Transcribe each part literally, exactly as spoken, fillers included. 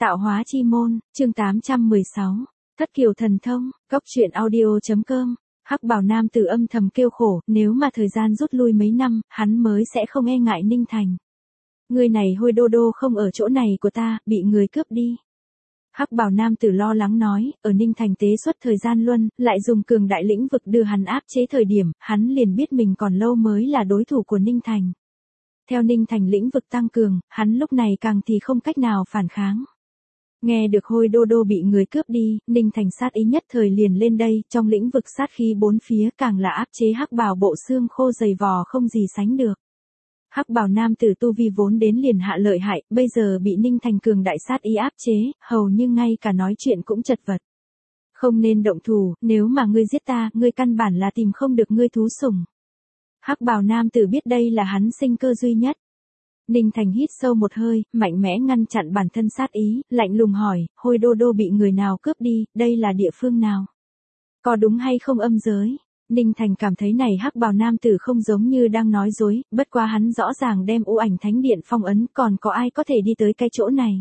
Tạo hóa chi môn, chương tám trăm mười sáu. Thất kiều thần thông, góc truyện audio.com. Hắc bào nam tử âm thầm kêu khổ, nếu mà thời gian rút lui mấy năm, hắn mới sẽ không e ngại Ninh Thành. Người này hôi đô đô không ở chỗ này của ta, bị người cướp đi. Hắc bào nam tử lo lắng nói, ở Ninh Thành tế xuất thời gian luân, lại dùng cường đại lĩnh vực đưa hắn áp chế thời điểm, hắn liền biết mình còn lâu mới là đối thủ của Ninh Thành. Theo Ninh Thành lĩnh vực tăng cường, hắn lúc này càng thì không cách nào phản kháng. Nghe được hôi đô đô bị người cướp đi, Ninh Thành sát ý nhất thời liền lên đây, trong lĩnh vực sát khí bốn phía càng là áp chế hắc bào bộ xương khô dày vò không gì sánh được. Hắc bào nam tử tu vi vốn đến liền hạ lợi hại, bây giờ bị Ninh Thành cường đại sát ý áp chế, hầu như ngay cả nói chuyện cũng chật vật. Không nên động thủ, nếu mà ngươi giết ta, ngươi căn bản là tìm không được ngươi thú sủng. Hắc bào nam tử biết đây là hắn sinh cơ duy nhất. Ninh Thành hít sâu một hơi, mạnh mẽ ngăn chặn bản thân sát ý, lạnh lùng hỏi, hôi đô đô bị người nào cướp đi, đây là địa phương nào? Có đúng hay không âm giới? Ninh Thành cảm thấy này hắc bào nam tử không giống như đang nói dối, bất quá hắn rõ ràng đem u ảnh thánh điện phong ấn, còn có ai có thể đi tới cái chỗ này?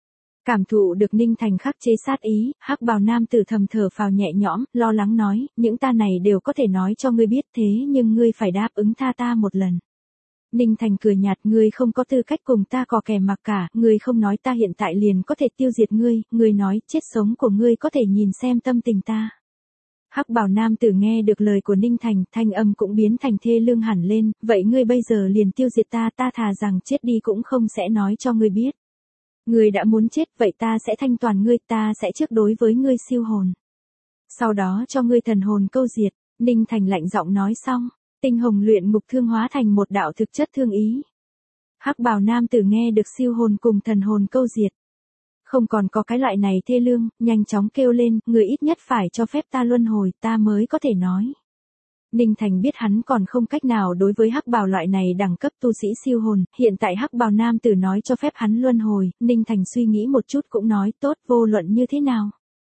Cảm thụ được Ninh Thành khắc chế sát ý, hắc bào nam tử thầm thở phào nhẹ nhõm, lo lắng nói, những ta này đều có thể nói cho ngươi biết thế nhưng ngươi phải đáp ứng tha ta một lần. Ninh Thành cười nhạt, ngươi không có tư cách cùng ta cò kè mặc cả, ngươi không nói ta hiện tại liền có thể tiêu diệt ngươi, ngươi nói chết sống của ngươi có thể nhìn xem tâm tình ta. Hắc bào nam tử nghe được lời của Ninh Thành, thanh âm cũng biến thành thê lương hẳn lên, vậy ngươi bây giờ liền tiêu diệt ta, ta thà rằng chết đi cũng không sẽ nói cho ngươi biết. Ngươi đã muốn chết, vậy ta sẽ thanh toàn ngươi, ta sẽ trước đối với ngươi siêu hồn. Sau đó cho ngươi thần hồn câu diệt, Ninh Thành lạnh giọng nói xong, tinh hồng luyện ngục thương hóa thành một đạo thực chất thương ý. Hắc bào nam tử nghe được siêu hồn cùng thần hồn câu diệt. Không còn có cái loại này thê lương, nhanh chóng kêu lên, người ít nhất phải cho phép ta luân hồi, ta mới có thể nói. Ninh Thành biết hắn còn không cách nào đối với hắc bào loại này đẳng cấp tu sĩ siêu hồn, hiện tại hắc bào nam tử nói cho phép hắn luân hồi, Ninh Thành suy nghĩ một chút cũng nói tốt, vô luận như thế nào.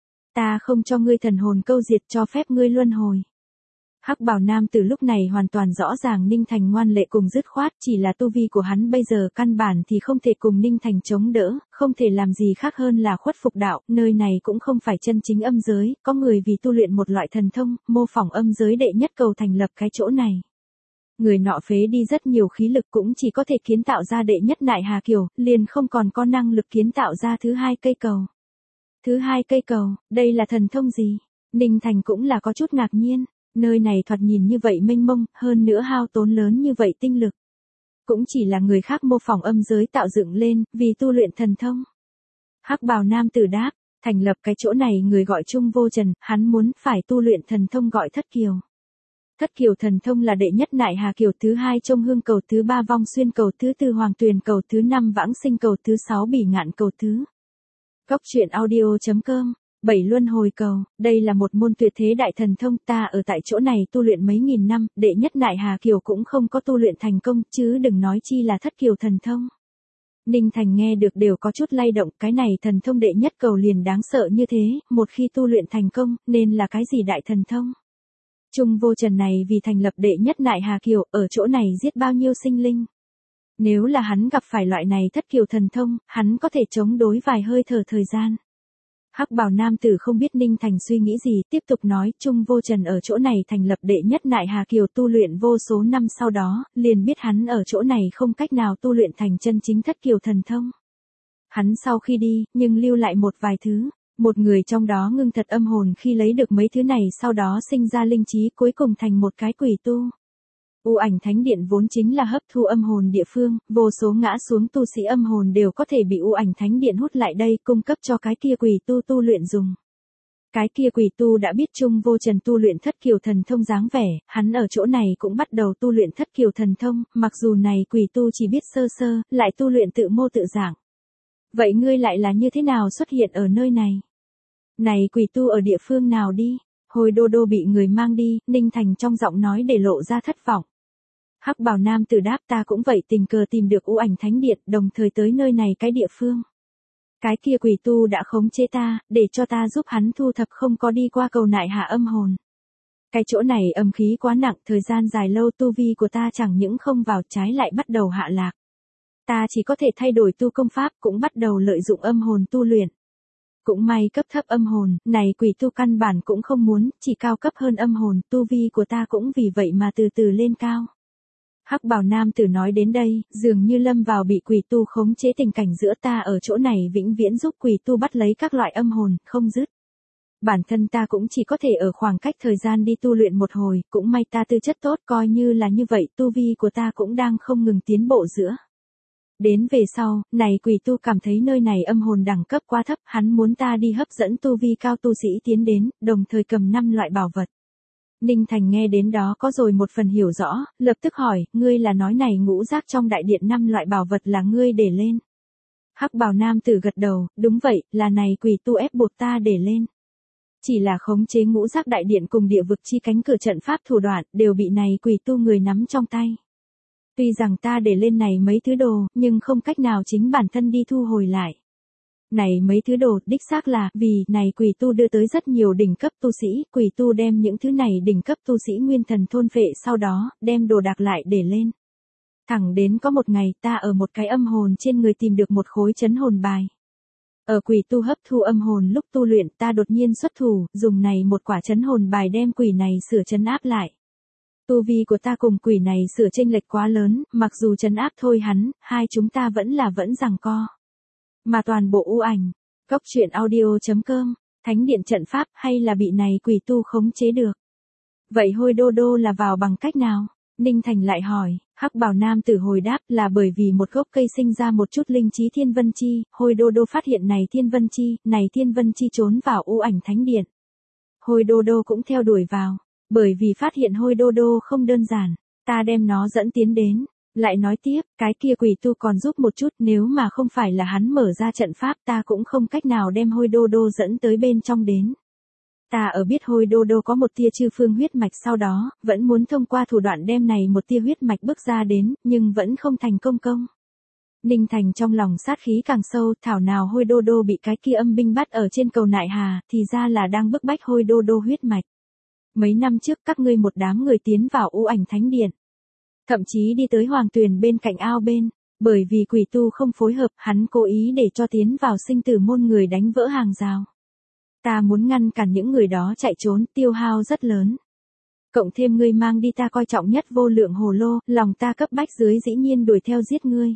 Ta không cho ngươi thần hồn câu diệt, cho phép ngươi luân hồi. Hắc bào nam tử lúc này hoàn toàn rõ ràng Ninh Thành ngoan lệ cùng dứt khoát, chỉ là tu vi của hắn bây giờ căn bản thì không thể cùng Ninh Thành chống đỡ, không thể làm gì khác hơn là khuất phục đạo, nơi này cũng không phải chân chính âm giới, có người vì tu luyện một loại thần thông, mô phỏng âm giới đệ nhất cầu thành lập cái chỗ này. Người nọ phế đi rất nhiều khí lực cũng chỉ có thể kiến tạo ra đệ nhất nại hà kiều, liền không còn có năng lực kiến tạo ra thứ hai cây cầu. Thứ hai cây cầu, đây là thần thông gì? Ninh Thành cũng là có chút ngạc nhiên. Nơi này thoạt nhìn như vậy mênh mông, hơn nữa hao tốn lớn như vậy tinh lực. Cũng chỉ là người khác mô phỏng âm giới tạo dựng lên, vì tu luyện thần thông. Hắc bào nam tử đáp, thành lập cái chỗ này người gọi Trung Vô Trần, hắn muốn phải tu luyện thần thông gọi Thất Kiều. Thất Kiều thần thông là đệ nhất nại hà kiều, thứ hai Trông Hương cầu, thứ ba Vong Xuyên cầu, thứ tư Hoàng Tuyền cầu, thứ năm Vãng Sinh cầu, thứ sáu Bỉ Ngạn cầu, thứ. Góc truyện audio.com. Bảy luân hồi cầu, đây là một môn tuyệt thế đại thần thông, ta ở tại chỗ này tu luyện mấy nghìn năm, đệ nhất nại hà kiều cũng không có tu luyện thành công, chứ đừng nói chi là thất kiều thần thông. Ninh Thành nghe được đều có chút lay động, cái này thần thông đệ nhất cầu liền đáng sợ như thế, một khi tu luyện thành công, nên là cái gì đại thần thông. Trung Vô Trần này vì thành lập đệ nhất nại hà kiều, ở chỗ này giết bao nhiêu sinh linh. Nếu là hắn gặp phải loại này thất kiều thần thông, hắn có thể chống đối vài hơi thở thời gian. Hắc bào nam tử không biết Ninh Thành suy nghĩ gì, tiếp tục nói, Trung Vô Trần ở chỗ này thành lập đệ nhất nại hà kiều tu luyện vô số năm sau đó, liền biết hắn ở chỗ này không cách nào tu luyện thành chân chính thất kiều thần thông. Hắn sau khi đi, nhưng lưu lại một vài thứ, một người trong đó ngưng thật âm hồn khi lấy được mấy thứ này sau đó sinh ra linh trí cuối cùng thành một cái quỷ tu. U ảnh thánh điện vốn chính là hấp thu âm hồn địa phương, vô số ngã xuống tu sĩ âm hồn đều có thể bị u ảnh thánh điện hút lại đây cung cấp cho cái kia quỷ tu tu luyện dùng. Cái kia quỷ tu đã biết Trung Vô Trần tu luyện thất kiều thần thông dáng vẻ, hắn ở chỗ này cũng bắt đầu tu luyện thất kiều thần thông, mặc dù này quỷ tu chỉ biết sơ sơ, lại tu luyện tự mô tự giảng. Vậy ngươi lại là như thế nào xuất hiện ở nơi này? Này quỷ tu ở địa phương nào đi? Hồi đô đô bị người mang đi, Ninh Thành trong giọng nói để lộ ra thất vọng. Hắc bào nam tử đáp, ta cũng vậy tình cờ tìm được u ảnh thánh điện, đồng thời tới nơi này cái địa phương. Cái kia quỷ tu đã khống chế ta, để cho ta giúp hắn thu thập không có đi qua cầu nại hạ âm hồn. Cái chỗ này âm khí quá nặng, thời gian dài lâu tu vi của ta chẳng những không vào trái lại bắt đầu hạ lạc. Ta chỉ có thể thay đổi tu công pháp, cũng bắt đầu lợi dụng âm hồn tu luyện. Cũng may cấp thấp âm hồn, này quỷ tu căn bản cũng không muốn, chỉ cao cấp hơn âm hồn, tu vi của ta cũng vì vậy mà từ từ lên cao. Hắc bào nam tử nói đến đây, dường như lâm vào bị quỷ tu khống chế tình cảnh giữa ta ở chỗ này vĩnh viễn giúp quỷ tu bắt lấy các loại âm hồn, không dứt. Bản thân ta cũng chỉ có thể ở khoảng cách thời gian đi tu luyện một hồi, cũng may ta tư chất tốt, coi như là như vậy, tu vi của ta cũng đang không ngừng tiến bộ giữa. Đến về sau, này quỷ tu cảm thấy nơi này âm hồn đẳng cấp quá thấp, hắn muốn ta đi hấp dẫn tu vi cao tu sĩ tiến đến, đồng thời cầm năm loại bảo vật. Ninh Thành nghe đến đó có rồi một phần hiểu rõ, lập tức hỏi, ngươi là nói này ngũ giác trong đại điện năm loại bảo vật là ngươi để lên. Hắc bào nam tử gật đầu, đúng vậy, là này quỷ tu ép buộc ta để lên. Chỉ là khống chế ngũ giác đại điện cùng địa vực chi cánh cửa trận pháp thủ đoạn, đều bị này quỷ tu người nắm trong tay. Tuy rằng ta để lên này mấy thứ đồ, nhưng không cách nào chính bản thân đi thu hồi lại. Này mấy thứ đồ, đích xác là, vì, này quỷ tu đưa tới rất nhiều đỉnh cấp tu sĩ, quỷ tu đem những thứ này đỉnh cấp tu sĩ nguyên thần thôn phệ sau đó, đem đồ đạc lại để lên. Thẳng đến có một ngày, ta ở một cái âm hồn trên người tìm được một khối trấn hồn bài. Ở quỷ tu hấp thu âm hồn lúc tu luyện, ta đột nhiên xuất thủ, dùng này một quả trấn hồn bài đem quỷ này sửa trấn áp lại. Tu vi của ta cùng quỷ này sửa chênh lệch quá lớn, mặc dù trấn áp thôi hắn, hai chúng ta vẫn là vẫn giằng co. Mà toàn bộ u ảnh, góc truyện audio chấm com, thánh điện trận pháp hay là bị này quỷ tu khống chế được. Vậy hôi đô đô là vào bằng cách nào? Ninh Thành lại hỏi, hắc bào nam tử hồi đáp là bởi vì một gốc cây sinh ra một chút linh trí thiên vân chi, hôi đô đô phát hiện này thiên vân chi, này thiên vân chi trốn vào u ảnh thánh điện. Hôi đô đô cũng theo đuổi vào. Bởi vì phát hiện hôi đô đô không đơn giản, ta đem nó dẫn tiến đến, lại nói tiếp, cái kia quỷ tu còn giúp một chút, nếu mà không phải là hắn mở ra trận pháp ta cũng không cách nào đem hôi đô đô dẫn tới bên trong đến. Ta ở biết hôi đô đô có một tia chư phương huyết mạch sau đó, vẫn muốn thông qua thủ đoạn đem này một tia huyết mạch bước ra đến, nhưng vẫn không thành công công. Ninh Thành trong lòng sát khí càng sâu, thảo nào hôi đô đô bị cái kia âm binh bắt ở trên cầu Nại Hà, thì ra là đang bức bách hôi đô đô huyết mạch. Mấy năm trước các ngươi một đám người tiến vào u ảnh thánh điện. Thậm chí đi tới hoàng tuyền bên cạnh ao bên, bởi vì quỷ tu không phối hợp, hắn cố ý để cho tiến vào sinh tử môn người đánh vỡ hàng rào. Ta muốn ngăn cản những người đó chạy trốn, tiêu hao rất lớn. Cộng thêm ngươi mang đi ta coi trọng nhất vô lượng hồ lô, lòng ta cấp bách dưới dĩ nhiên đuổi theo giết ngươi.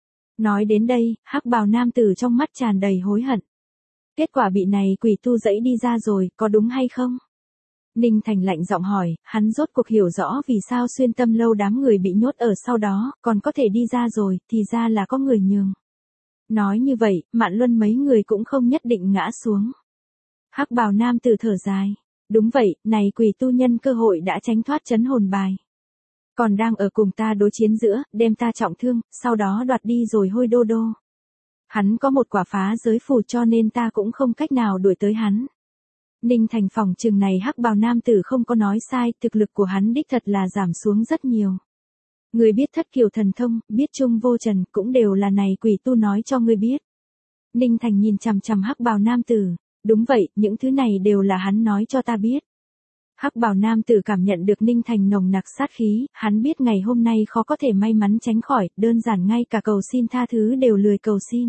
Nói đến đây, hắc bào nam tử trong mắt tràn đầy hối hận. Kết quả bị này quỷ tu dẫy đi ra rồi, có đúng hay không? Ninh Thành lạnh giọng hỏi, hắn rốt cuộc hiểu rõ vì sao xuyên tâm lâu đám người bị nhốt ở sau đó, còn có thể đi ra rồi, thì ra là có người nhường. Nói như vậy, Mạn Luân mấy người cũng không nhất định ngã xuống. Hắc bào nam tử thở dài. Đúng vậy, này quỷ tu nhân cơ hội đã tránh thoát trấn hồn bài. Còn đang ở cùng ta đối chiến giữa, đem ta trọng thương, sau đó đoạt đi rồi hôi đô đô. Hắn có một quả phá giới phù cho nên ta cũng không cách nào đuổi tới hắn. Ninh Thành phòng trường này hắc bào nam tử không có nói sai, thực lực của hắn đích thật là giảm xuống rất nhiều. Người biết thất kiều thần thông, biết trung vô trần, cũng đều là này quỷ tu nói cho ngươi biết. Ninh Thành nhìn chằm chằm hắc bào nam tử, đúng vậy, những thứ này đều là hắn nói cho ta biết. Hắc bào nam tử cảm nhận được Ninh Thành nồng nặc sát khí, hắn biết ngày hôm nay khó có thể may mắn tránh khỏi, đơn giản ngay cả cầu xin tha thứ đều lười cầu xin.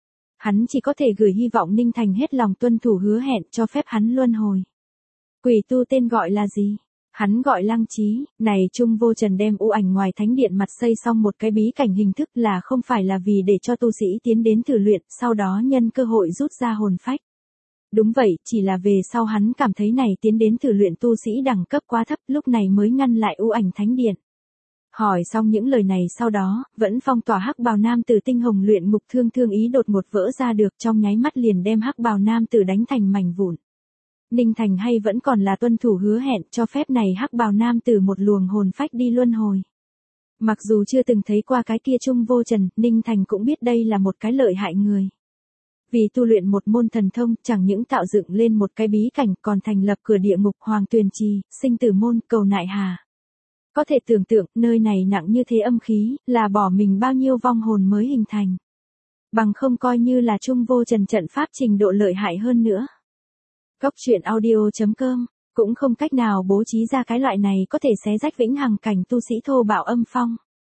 Hắn chỉ có thể gửi hy vọng Ninh Thành hết lòng tuân thủ hứa hẹn cho phép hắn luân hồi. Quỷ tu tên gọi là gì? Hắn gọi Lăng Chí, này Trung Vô Trần đem u ảnh ngoài thánh điện mặt xây xong một cái bí cảnh hình thức là không phải là vì để cho tu sĩ tiến đến thử luyện, sau đó nhân cơ hội rút ra hồn phách. Đúng vậy, chỉ là về sau hắn cảm thấy này tiến đến thử luyện tu sĩ đẳng cấp quá thấp, lúc này mới ngăn lại u ảnh thánh điện. Hỏi xong những lời này sau đó, vẫn phong tỏa hắc bào nam tử tinh hồng luyện ngục thương thương ý đột ngột vỡ ra được, trong nháy mắt liền đem hắc bào nam tử đánh thành mảnh vụn. Ninh Thành hay vẫn còn là tuân thủ hứa hẹn cho phép này hắc bào nam tử một luồng hồn phách đi luân hồi. Mặc dù chưa từng thấy qua cái kia Trung Vô Trần, Ninh Thành cũng biết đây là một cái lợi hại người. Vì tu luyện một môn thần thông, chẳng những tạo dựng lên một cái bí cảnh, còn thành lập cửa địa ngục hoàng tuyền trì, sinh tử môn, cầu Nại Hà. Có thể tưởng tượng, nơi này nặng như thế âm khí, là bỏ mình bao nhiêu vong hồn mới hình thành. Bằng không coi như là Trung Vô Trần trận pháp trình độ lợi hại hơn nữa. Góc truyện audio chấm com, cũng không cách nào bố trí ra cái loại này có thể xé rách vĩnh hằng cảnh tu sĩ thô bạo âm phong.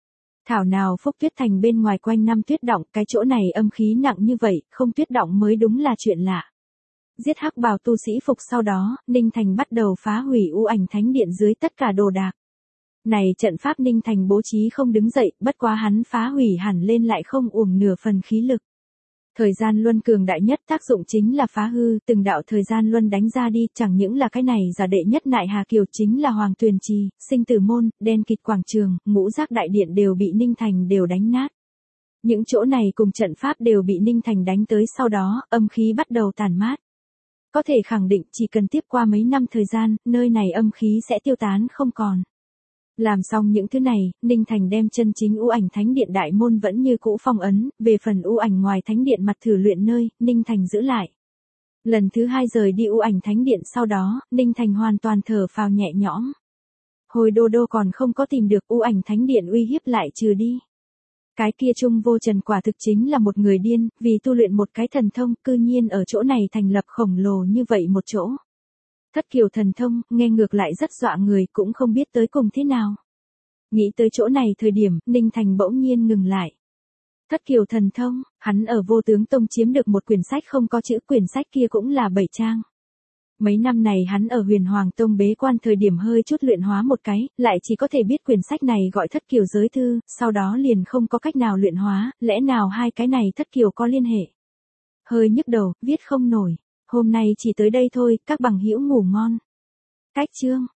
Thảo nào Phúc Tuyết Thành bên ngoài quanh năm tuyết động, cái chỗ này âm khí nặng như vậy, không tuyết động mới đúng là chuyện lạ. Giết hắc bào tu sĩ Phục sau đó, Ninh Thành bắt đầu phá hủy U Ảnh Thánh Điện dưới tất cả đồ đạc. Này trận pháp Ninh Thành bố trí không đứng dậy, bất quá hắn phá hủy hẳn lên lại không uổng nửa phần khí lực. Thời gian luân cường đại nhất tác dụng chính là phá hư, từng đạo thời gian luân đánh ra đi, chẳng những là cái này giả đệ nhất nại Hà Kiều chính là Hoàng Tuyền Trì, Sinh Tử Môn, Đen Kịt Quảng Trường, Ngũ Giác Đại Điện đều bị Ninh Thành đều đánh nát. Những chỗ này cùng trận pháp đều bị Ninh Thành đánh tới sau đó, âm khí bắt đầu tàn mát. Có thể khẳng định chỉ cần tiếp qua mấy năm thời gian, nơi này âm khí sẽ tiêu tán không còn. Làm xong những thứ này, Ninh Thành đem chân chính U Ảnh Thánh Điện đại môn vẫn như cũ phong ấn, về phần U Ảnh ngoài Thánh Điện mặt thử luyện nơi, Ninh Thành giữ lại. Lần thứ hai rời đi U Ảnh Thánh Điện sau đó, Ninh Thành hoàn toàn thở phào nhẹ nhõm. Hồi Đô Đô còn không có tìm được U Ảnh Thánh Điện uy hiếp lại trừ đi. Cái kia Trung Vô Trần quả thực chính là một người điên, vì tu luyện một cái thần thông, cư nhiên ở chỗ này thành lập khổng lồ như vậy một chỗ. Thất kiều thần thông, nghe ngược lại rất dọa người, cũng không biết tới cùng thế nào. Nghĩ tới chỗ này thời điểm, Ninh Thành bỗng nhiên ngừng lại. Thất kiều thần thông, hắn ở Vô Tướng Tông chiếm được một quyển sách không có chữ, quyển sách kia cũng là bảy trang. Mấy năm này hắn ở Huyền Hoàng Tông bế quan thời điểm hơi chút luyện hóa một cái, lại chỉ có thể biết quyển sách này gọi Thất Kiều Giới Thư, sau đó liền không có cách nào luyện hóa, lẽ nào hai cái này Thất Kiều có liên hệ. Hơi nhức đầu, viết không nổi. Hôm nay chỉ tới đây thôi, các bằng hữu ngủ ngon. Cách chương